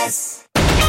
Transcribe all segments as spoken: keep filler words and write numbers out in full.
Express.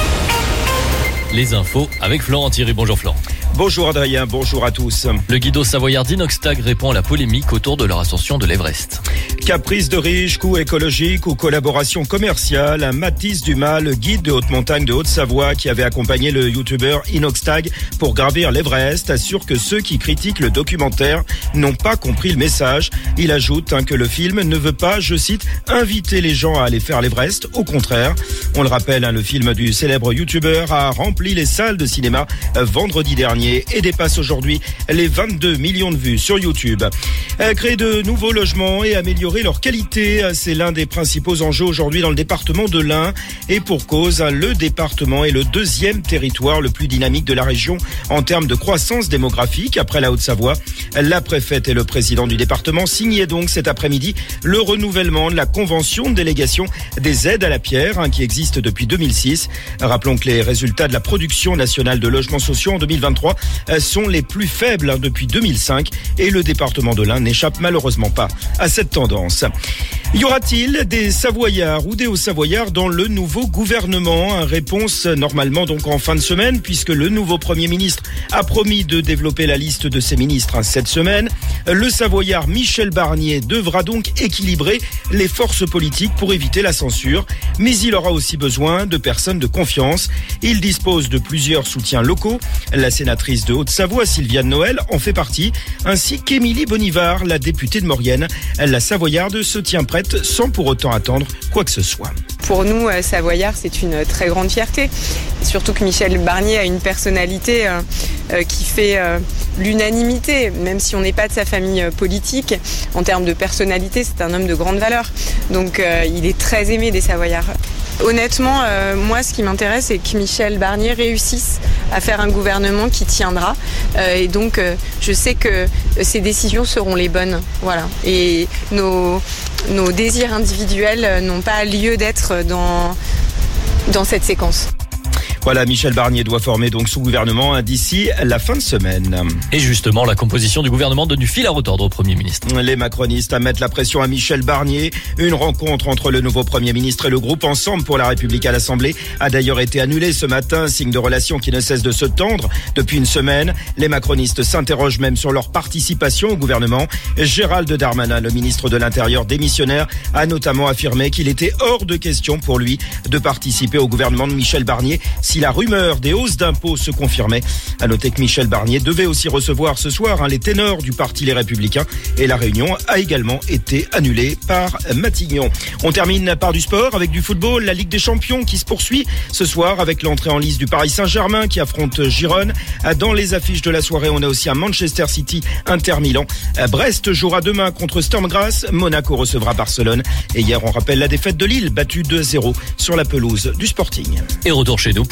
Les infos avec Florent Thierry. Bonjour Florent. Bonjour Adrien, bonjour à tous. Le guido savoyard d'Inoxtag répond à la polémique autour de leur ascension de l'Everest. Caprice de riche, coût écologique ou collaboration commerciale, Mathis Dumas, le guide de haute montagne de Haute-Savoie qui avait accompagné le youtubeur Inoxtag pour gravir l'Everest, assure que ceux qui critiquent le documentaire n'ont pas compris le message. Il ajoute hein, que le film ne veut pas, je cite, inviter les gens à aller faire l'Everest. Au contraire, on le rappelle, hein, le film du célèbre youtubeur a rempli les salles de cinéma vendredi dernier et dépasse aujourd'hui les vingt-deux millions de vues sur YouTube. Créer de nouveaux logements et améliorer leur qualité, c'est l'un des principaux enjeux aujourd'hui dans le département de l'Ain. Et pour cause, le département est le deuxième territoire le plus dynamique de la région en termes de croissance démographique après la Haute-Savoie. La préfète et le président du département signaient donc cet après-midi le renouvellement de la convention de délégation des aides à la pierre hein, qui existe depuis deux mille six. Rappelons que les résultats de la production nationale de logements sociaux en deux mille vingt-trois sont les plus faibles depuis deux mille cinq et le département de l'Ain n'échappe malheureusement pas à cette tendance. Y aura-t-il des Savoyards ou des Hauts-Savoyards dans le nouveau gouvernement? Réponse normalement donc en fin de semaine puisque le nouveau Premier ministre a promis de développer la liste de ses ministres cette semaine. Le Savoyard Michel Barnier devra donc équilibrer les forces politiques pour éviter la censure, mais il aura aussi besoin de personnes de confiance. Il dispose de plusieurs soutiens locaux. La sénatrice de Haute-Savoie, Sylviane Noël, en fait partie, ainsi qu'Émilie Bonivard, la députée de Maurienne. La Savoyarde se tient prête sans pour autant attendre quoi que ce soit. Pour nous, Savoyards, c'est une très grande fierté. Surtout que Michel Barnier a une personnalité euh, euh, qui fait euh, l'unanimité, même si on n'est pas de sa famille politique. En termes de personnalité, c'est un homme de grande valeur. Donc euh, il est très aimé des Savoyards. Honnêtement, euh, moi, ce qui m'intéresse, c'est que Michel Barnier réussisse à faire un gouvernement qui tiendra. Euh, et donc, euh, je sais que ses décisions seront les bonnes. Voilà. Et nos, nos désirs individuels n'ont pas lieu d'être dans, dans cette séquence. Voilà, Michel Barnier doit former donc son gouvernement d'ici la fin de semaine. Et justement, la composition du gouvernement donne du fil à retordre au Premier ministre. Les macronistes mettent la pression à Michel Barnier. Une rencontre entre le nouveau Premier ministre et le groupe Ensemble pour la République à l'Assemblée a d'ailleurs été annulée ce matin, signe de relations qui ne cessent de se tendre depuis une semaine. Les macronistes s'interrogent même sur leur participation au gouvernement. Gérald Darmanin, le ministre de l'Intérieur démissionnaire, a notamment affirmé qu'il était hors de question pour lui de participer au gouvernement de Michel Barnier si la rumeur des hausses d'impôts se confirmait. À noter que Michel Barnier devait aussi recevoir ce soir hein, les ténors du parti Les Républicains et la réunion a également été annulée par Matignon. On termine par du sport avec du football, la Ligue des Champions qui se poursuit ce soir avec l'entrée en lice du Paris Saint-Germain qui affronte Girone. Dans les affiches de la soirée, on a aussi un Manchester City Inter Milan. Brest jouera demain contre Sturm Graz, Monaco recevra Barcelone et hier on rappelle la défaite de Lille battue deux à zéro sur la pelouse du Sporting. Et retour chez nous.